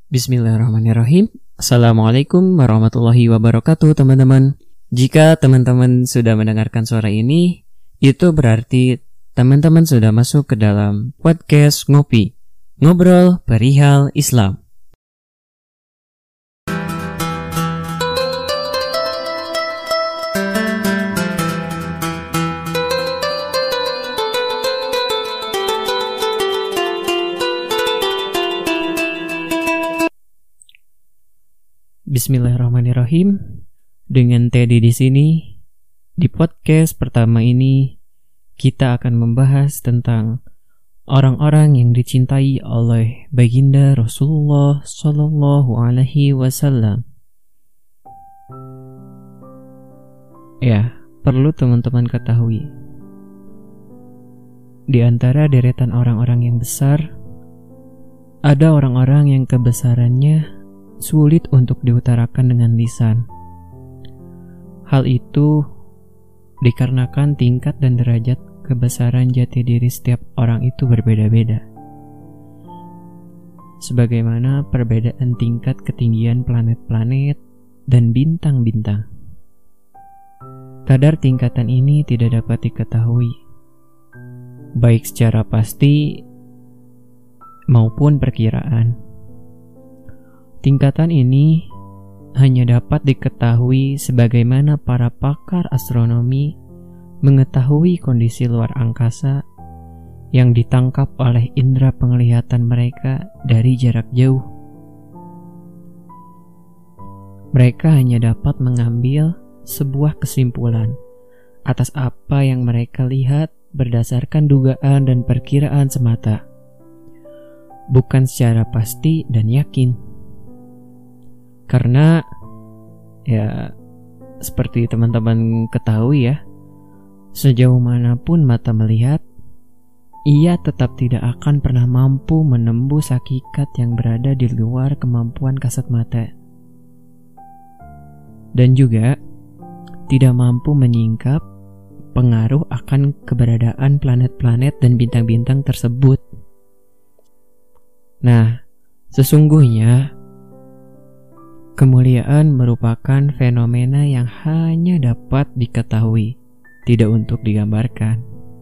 Bismillahirrahmanirrahim. Assalamualaikum warahmatullahi wabarakatuh, teman-teman. Jika teman-teman sudah mendengarkan suara ini, itu berarti teman-teman sudah masuk ke dalam podcast Ngopi, Ngobrol Perihal Islam. Bismillahirrahmanirrahim. Dengan Teddy di sini, di podcast pertama ini kita akan membahas tentang orang-orang yang dicintai oleh baginda Rasulullah Shallallahu Alaihi Wasallam. Ya, perlu teman-teman ketahui, di antara deretan orang-orang yang besar, ada orang-orang yang kebesarannya sulit untuk diutarakan dengan lisan. Hal itu dikarenakan tingkat dan derajat kebesaran jati diri setiap orang itu berbeda-beda. Sebagaimana perbedaan tingkat ketinggian planet-planet dan bintang-bintang. Kadar tingkatan ini tidak dapat diketahui, baik secara pasti maupun perkiraan. Tingkatan ini hanya dapat diketahui sebagaimana para pakar astronomi mengetahui kondisi luar angkasa yang ditangkap oleh indera penglihatan mereka dari jarak jauh. Mereka hanya dapat mengambil sebuah kesimpulan atas apa yang mereka lihat berdasarkan dugaan dan perkiraan semata, bukan secara pasti dan yakin. Karena ya seperti teman-teman ketahui ya, sejauh manapun mata melihat, ia tetap tidak akan pernah mampu menembus hakikat yang berada di luar kemampuan kasat mata. Dan juga tidak mampu menyingkap pengaruh akan keberadaan planet-planet dan bintang-bintang tersebut. Nah, sesungguhnya kemuliaan merupakan fenomena yang hanya dapat diketahui, tidak untuk digambarkan.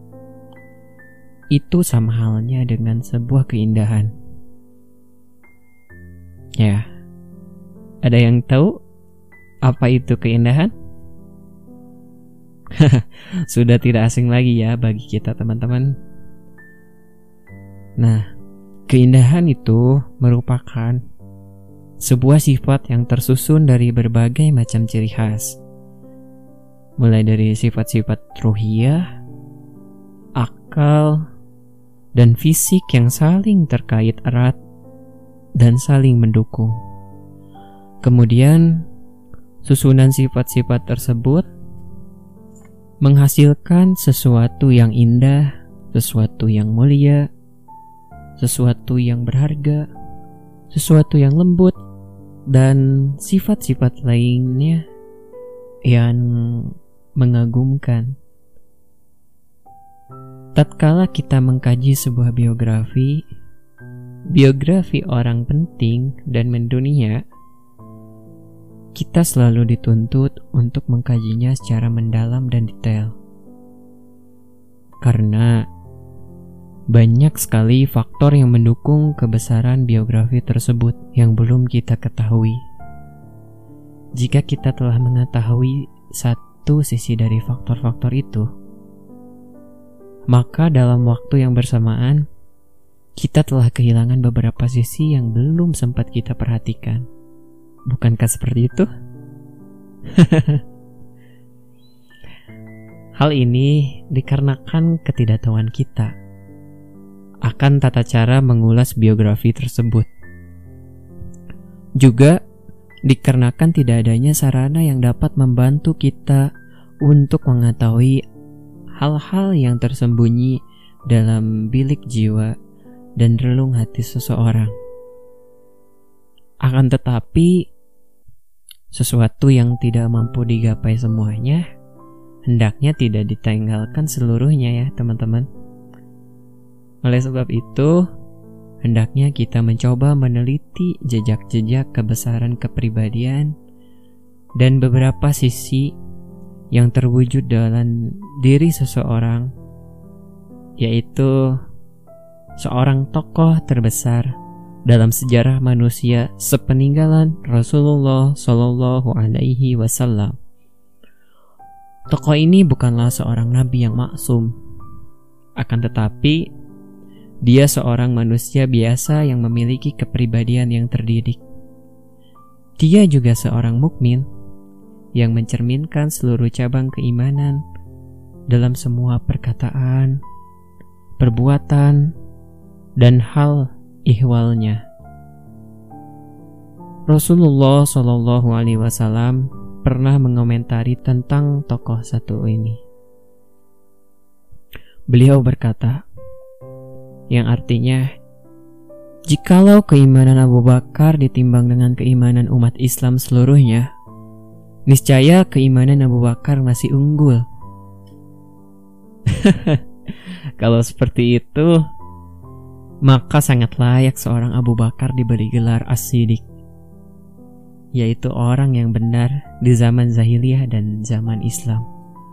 Itu sama halnya dengan sebuah keindahan. Ya, ada yang tahu apa itu keindahan? Sudah tidak asing lagi ya bagi kita, teman-teman. Nah, keindahan itu merupakan sebuah sifat yang tersusun dari berbagai macam ciri khas, mulai dari sifat-sifat ruhiyah, akal, dan fisik yang saling terkait erat dan saling mendukung. Kemudian, susunan sifat-sifat tersebut menghasilkan sesuatu yang indah, sesuatu yang mulia, sesuatu yang berharga, sesuatu yang lembut, dan sifat-sifat lainnya yang mengagumkan. Tatkala kita mengkaji sebuah biografi orang penting dan mendunia, kita selalu dituntut untuk mengkajinya secara mendalam dan detail. Karena banyak sekali faktor yang mendukung kebesaran biografi tersebut yang belum kita ketahui. Jika kita telah mengetahui satu sisi dari faktor-faktor itu, maka dalam waktu yang bersamaan, kita telah kehilangan beberapa sisi yang belum sempat kita perhatikan. Bukankah seperti itu? Hal ini dikarenakan ketidaktahuan kita akan tata cara mengulas biografi tersebut. Juga dikarenakan tidak adanya sarana yang dapat membantu kita untuk mengetahui hal-hal yang tersembunyi dalam bilik jiwa dan relung hati seseorang. Akan tetapi, sesuatu yang tidak mampu digapai semuanya, hendaknya tidak ditinggalkan seluruhnya ya teman-teman. Oleh sebab itu, hendaknya kita mencoba meneliti jejak-jejak kebesaran kepribadian dan beberapa sisi yang terwujud dalam diri seseorang, yaitu seorang tokoh terbesar dalam sejarah manusia sepeninggalan Rasulullah Shallallahu Alaihi Wasallam. Tokoh ini bukanlah seorang nabi yang maksum, akan tetapi dia seorang manusia biasa yang memiliki kepribadian yang terdidik. Dia juga seorang mukmin yang mencerminkan seluruh cabang keimanan dalam semua perkataan, perbuatan, dan hal ihwalnya. Rasulullah Shallallahu Alaihi Wasallam pernah mengomentari tentang tokoh satu ini. Beliau berkata, yang artinya, jikalau keimanan Abu Bakar ditimbang dengan keimanan umat Islam seluruhnya, niscaya keimanan Abu Bakar masih unggul. Kalau seperti itu, maka sangat layak seorang Abu Bakar diberi gelar As-Siddiq, yaitu orang yang benar di zaman Jahiliyah dan zaman Islam.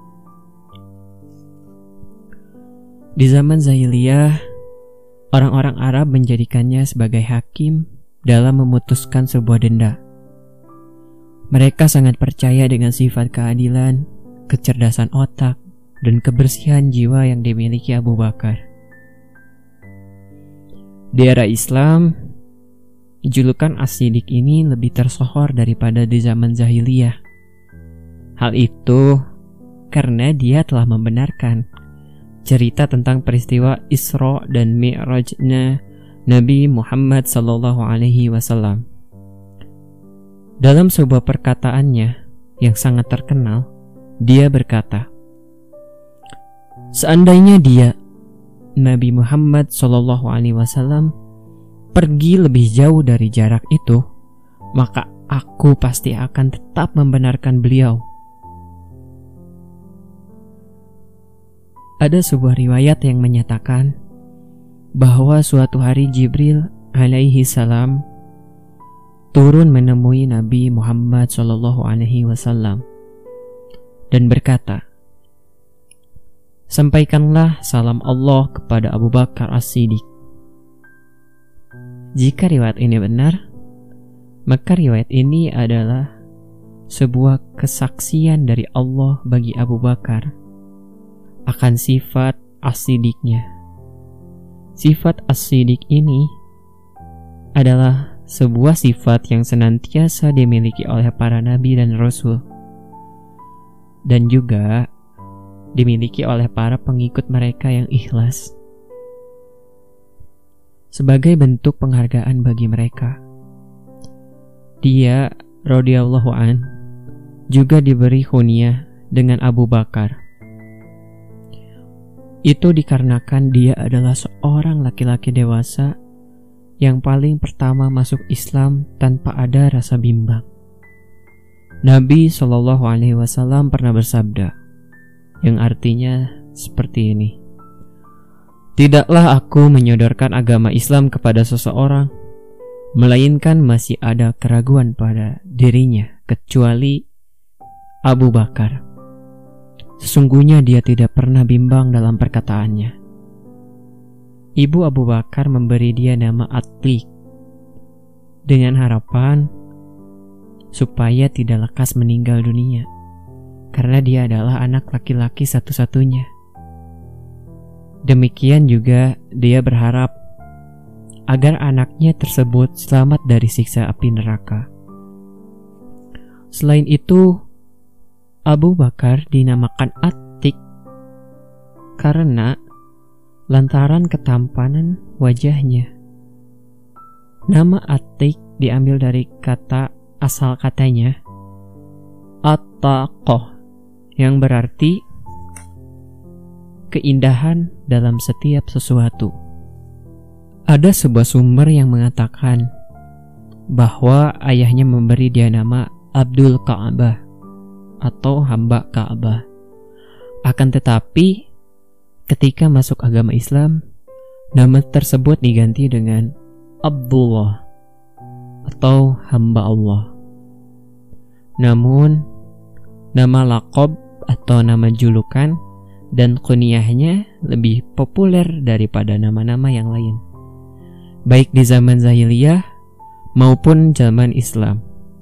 Di zaman Jahiliyah, orang-orang Arab menjadikannya sebagai hakim dalam memutuskan sebuah denda. Mereka sangat percaya dengan sifat keadilan, kecerdasan otak, dan kebersihan jiwa yang dimiliki Abu Bakar. Di era Islam, julukan As-Siddiq ini lebih tersohor daripada di zaman Jahiliyah. Hal itu karena dia telah membenarkan cerita tentang peristiwa Isra dan Mi'rajnya Nabi Muhammad sallallahu alaihi wasallam. Dalam sebuah perkataannya yang sangat terkenal, dia berkata, seandainya dia, Nabi Muhammad sallallahu alaihi wasallam, pergi lebih jauh dari jarak itu, maka aku pasti akan tetap membenarkan beliau. Ada sebuah riwayat yang menyatakan bahwa suatu hari Jibril alaihi salam turun menemui Nabi Muhammad sallallahu alaihi wasallam dan berkata, sampaikanlah salam Allah kepada Abu Bakar As-Siddiq. Jika riwayat ini benar, maka riwayat ini adalah sebuah kesaksian dari Allah bagi Abu Bakar akan sifat As-Siddiqnya. Sifat As-Siddiq ini adalah sebuah sifat yang senantiasa dimiliki oleh para nabi dan rasul, dan juga dimiliki oleh para pengikut mereka yang ikhlas. Sebagai bentuk penghargaan bagi mereka, dia radhiyallahu an juga diberi kunyah dengan Abu Bakar. Itu dikarenakan dia adalah seorang laki-laki dewasa yang paling pertama masuk Islam tanpa ada rasa bimbang. Nabi Shallallahu Alaihi Wasallam pernah bersabda, yang artinya seperti ini, tidaklah aku menyodorkan agama Islam kepada seseorang, melainkan masih ada keraguan pada dirinya, kecuali Abu Bakar. Sesungguhnya dia tidak pernah bimbang dalam perkataannya. Ibu Abu Bakar memberi dia nama Atiq dengan harapan supaya tidak lekas meninggal dunia, karena dia adalah anak laki-laki satu-satunya. Demikian juga dia berharap agar anaknya tersebut selamat dari siksa api neraka. Selain itu, Abu Bakar dinamakan Atiq karena lantaran ketampanan wajahnya. Nama Atiq diambil dari kata asal katanya At-Taqah, yang berarti keindahan dalam setiap sesuatu. Ada sebuah sumber yang mengatakan bahwa ayahnya memberi dia nama Abdul Ka'bah atau hamba Ka'bah. Akan tetapi, ketika masuk agama Islam, nama tersebut diganti dengan Abdullah atau hamba Allah. Namun, nama laqab atau nama julukan dan kunyahnya lebih populer daripada nama-nama yang lain, baik di zaman Jahiliyah maupun zaman Islam.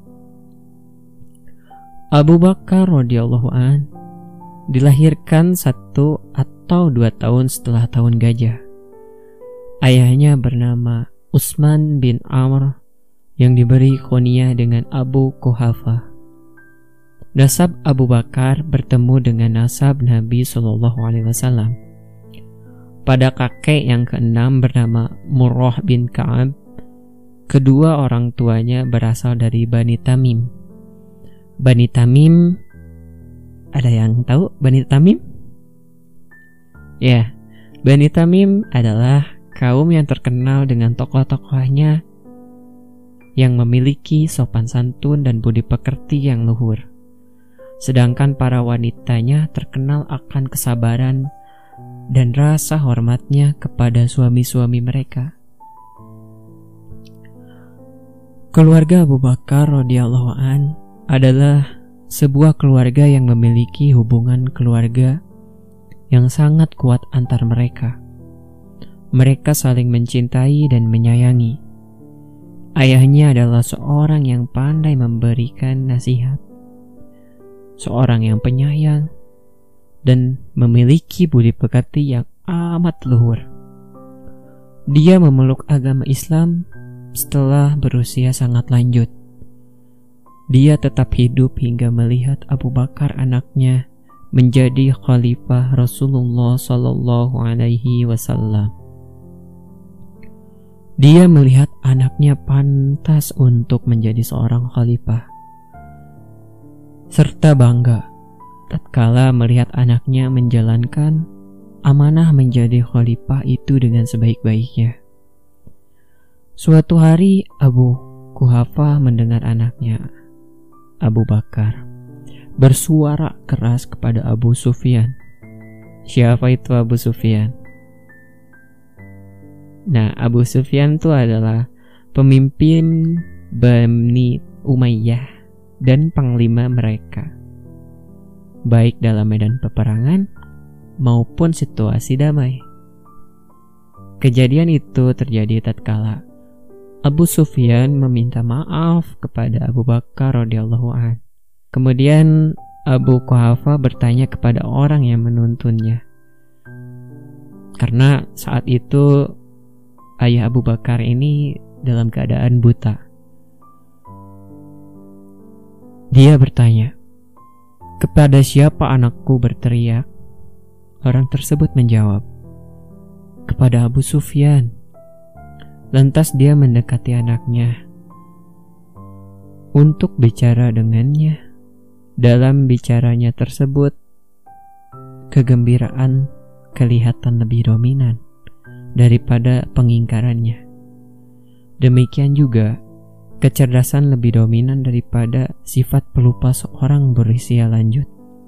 Abu Bakar radhiyallahu an dilahirkan 1 atau 2 tahun setelah tahun gajah. Ayahnya bernama Utsman bin Amr yang diberi kunyah dengan Abu Quhafah. Nasab Abu Bakar bertemu dengan nasab Nabi SAW. Pada kakek yang keenam bernama Murrah bin Ka'ab, kedua orang tuanya berasal dari Bani Tamim. Bani Tamim, ada yang tahu Bani Tamim? Ya, Bani Tamim adalah kaum yang terkenal dengan tokoh-tokohnya yang memiliki sopan santun dan budi pekerti yang luhur. Sedangkan para wanitanya terkenal akan kesabaran dan rasa hormatnya kepada suami-suami mereka. Keluarga Abu Bakar radhiyallahu an adalah sebuah keluarga yang memiliki hubungan keluarga yang sangat kuat antar mereka. Mereka saling mencintai dan menyayangi. Ayahnya adalah seorang yang pandai memberikan nasihat, seorang yang penyayang, dan memiliki budi pekerti yang amat luhur. Dia memeluk agama Islam setelah berusia sangat lanjut. Dia tetap hidup hingga melihat Abu Bakar anaknya menjadi khalifah Rasulullah Sallallahu Alaihi Wasallam. Dia melihat anaknya pantas untuk menjadi seorang khalifah, serta bangga tatkala melihat anaknya menjalankan amanah menjadi khalifah itu dengan sebaik-baiknya. Suatu hari Abu Quhafah mendengar anaknya, Abu Bakar, bersuara keras kepada Abu Sufyan. Siapa itu Abu Sufyan? Nah, Abu Sufyan itu adalah pemimpin Bani Umayyah dan panglima mereka, baik dalam medan peperangan maupun situasi damai. Kejadian itu terjadi tatkala Abu Sufyan meminta maaf kepada Abu Bakar radhiyallahu an. Kemudian Abu Quhafah bertanya kepada orang yang menuntunnya, karena saat itu ayah Abu Bakar ini dalam keadaan buta. Dia bertanya, "Kepada siapa anakku berteriak?" Orang tersebut menjawab, "Kepada Abu Sufyan." Lantas dia mendekati anaknya untuk bicara dengannya. Dalam bicaranya tersebut, kegembiraan kelihatan lebih dominan daripada pengingkarannya. Demikian juga, kecerdasan lebih dominan daripada sifat pelupa seorang berusia lanjut.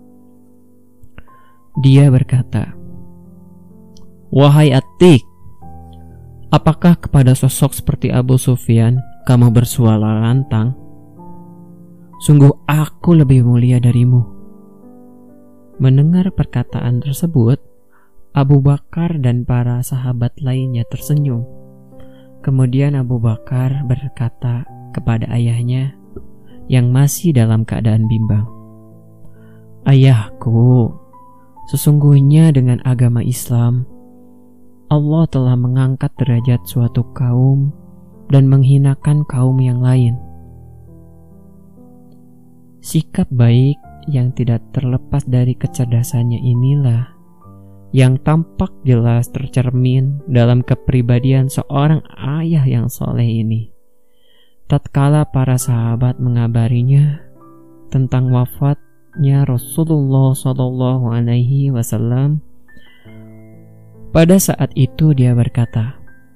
Dia berkata, "Wahai Atik, apakah kepada sosok seperti Abu Sufyan kamu bersuara lantang? Sungguh aku lebih mulia darimu." Mendengar perkataan tersebut, Abu Bakar dan para sahabat lainnya tersenyum. Kemudian Abu Bakar berkata kepada ayahnya yang masih dalam keadaan bimbang, "Ayahku, sesungguhnya dengan agama Islam, Allah telah mengangkat derajat suatu kaum dan menghinakan kaum yang lain. Sikap baik yang tidak terlepas dari kecerdasannya inilah yang tampak jelas tercermin dalam kepribadian seorang ayah yang soleh ini. Tatkala para sahabat mengabarinya tentang wafatnya Rasulullah Sallallahu Alaihi Wasallam, pada saat itu dia berkata,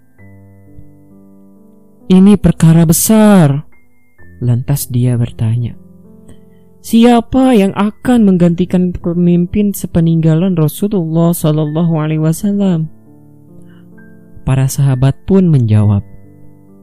"Ini perkara besar." Lantas dia bertanya, "Siapa yang akan menggantikan pemimpin sepeninggalan Rasulullah Sallallahu Alaihi Wasallam?" Para sahabat pun menjawab,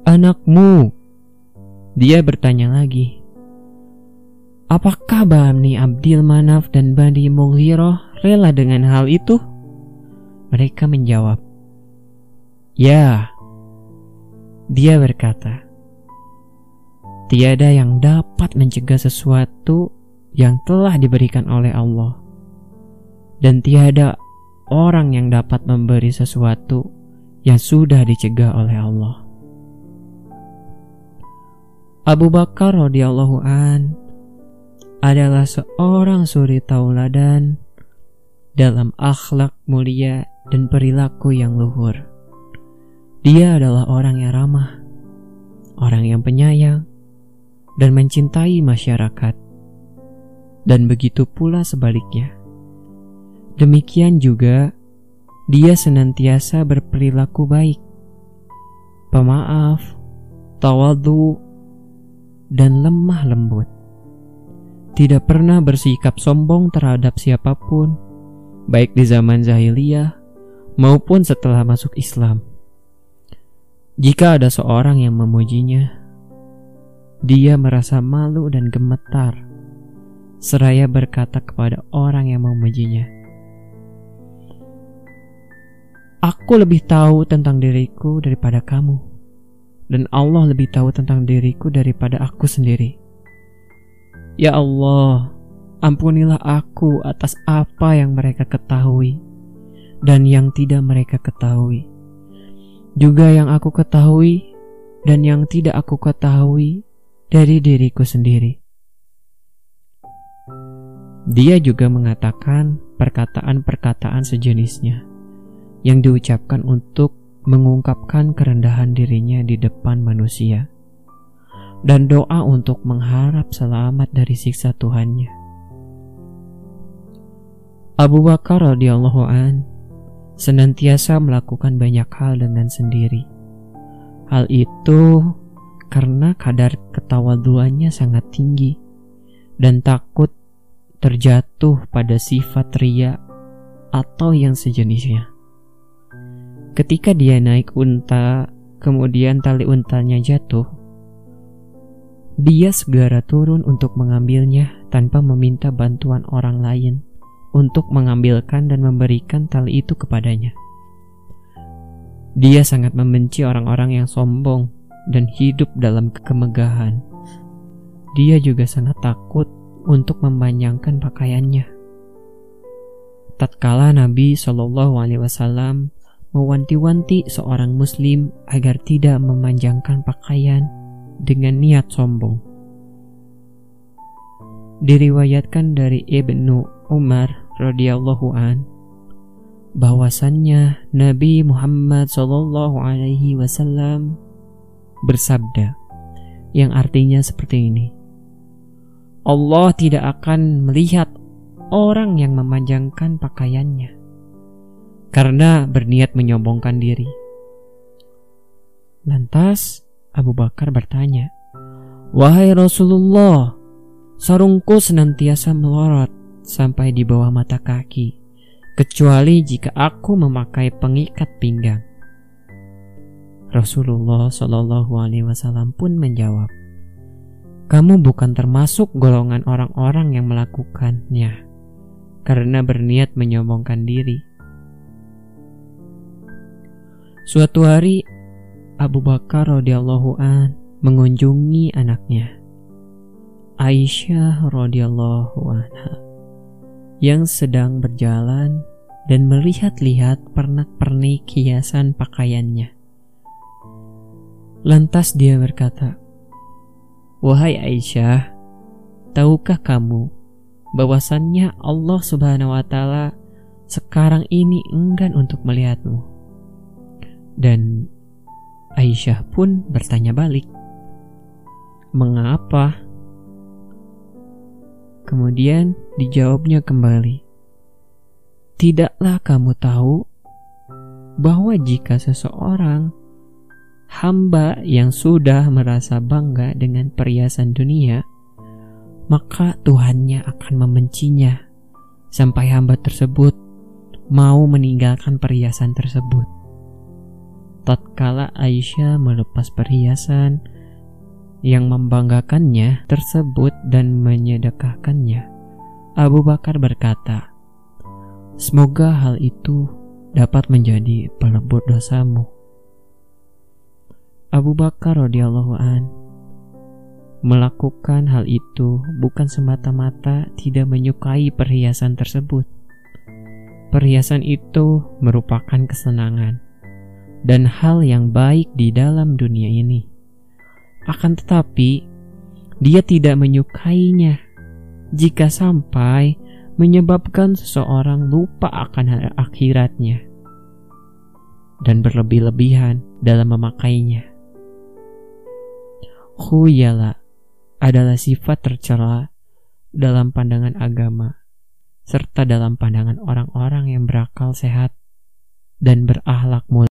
anakmu. Dia bertanya lagi, apakah Bani Abdil Manaf dan Bani Mughirah rela dengan hal itu? Mereka menjawab, ya. Dia berkata, tiada yang dapat mencegah sesuatu yang telah diberikan oleh Allah, dan tiada orang yang dapat memberi sesuatu yang sudah dicegah oleh Allah. Abu Bakar radhiyallahu an adalah seorang suri tauladan dalam akhlak mulia dan perilaku yang luhur. Dia adalah orang yang ramah, orang yang penyayang, dan mencintai masyarakat. Dan begitu pula sebaliknya. Demikian juga, dia senantiasa berperilaku baik, pemaaf, tawadhu, dan lemah lembut. Tidak pernah bersikap sombong terhadap siapapun, baik di zaman jahiliyah maupun setelah masuk Islam. Jika ada seorang yang memujinya, dia merasa malu dan gemetar, seraya berkata kepada orang yang memujinya, aku lebih tahu tentang diriku daripada kamu, dan Allah lebih tahu tentang diriku daripada aku sendiri. Ya Allah, ampunilah aku atas apa yang mereka ketahui dan yang tidak mereka ketahui, juga yang aku ketahui dan yang tidak aku ketahui dari diriku sendiri. Dia juga mengatakan perkataan-perkataan sejenisnya yang diucapkan untuk mengungkapkan kerendahan dirinya di depan manusia, dan doa untuk mengharap selamat dari siksa Tuhannya. Abu Bakar radhiyallahu an senantiasa melakukan banyak hal dengan sendiri. Hal itu karena kadar ketawaduannya sangat tinggi dan takut terjatuh pada sifat riya atau yang sejenisnya. Ketika dia naik unta, kemudian tali untanya jatuh, dia segera turun untuk mengambilnya tanpa meminta bantuan orang lain untuk mengambilkan dan memberikan tali itu kepadanya. Dia sangat membenci orang-orang yang sombong dan hidup dalam kemegahan. Dia juga sangat takut untuk memanjangkan pakaiannya. Tatkala Nabi SAW mewanti-wanti seorang muslim agar tidak memanjangkan pakaian dengan niat sombong. Diriwayatkan dari Ibnu Umar radhiyallahu an bahwasannya Nabi Muhammad SAW bersabda, yang artinya seperti ini: Allah tidak akan melihat orang yang memanjangkan pakaiannya karena berniat menyombongkan diri. Lantas Abu Bakar bertanya, wahai Rasulullah, sarungku senantiasa melorot sampai di bawah mata kaki, kecuali jika aku memakai pengikat pinggang. Rasulullah SAW pun menjawab, kamu bukan termasuk golongan orang-orang yang melakukannya karena berniat menyombongkan diri. Suatu hari Abu Bakar radhiyallahu an mengunjungi anaknya Aisyah radhiyallahu anha yang sedang berjalan dan melihat-lihat pernak-pernik hiasan pakaiannya. Lantas dia berkata, wahai Aisyah, tahukah kamu bahwasannya Allah Subhanahu wa Ta'ala sekarang ini enggan untuk melihatmu? Dan Aisyah pun bertanya balik, mengapa? Kemudian dijawabnya kembali, tidaklah kamu tahu bahwa jika seseorang hamba yang sudah merasa bangga dengan perhiasan dunia, maka Tuhannya akan membencinya sampai hamba tersebut mau meninggalkan perhiasan tersebut. tatkala Aisyah melepas perhiasan yang membanggakannya tersebut dan menyedekahkannya, Abu Bakar berkata, "Semoga hal itu dapat menjadi pelebur dosamu." Abu Bakar radhiyallahu an melakukan hal itu bukan semata-mata tidak menyukai perhiasan tersebut. Perhiasan itu merupakan kesenangan dan hal yang baik di dalam dunia ini. Akan tetapi, dia tidak menyukainya jika sampai menyebabkan seseorang lupa akan akhiratnya dan berlebih-lebihan dalam memakainya. Khuyala adalah sifat tercela dalam pandangan agama serta dalam pandangan orang-orang yang berakal sehat dan berakhlak mulia.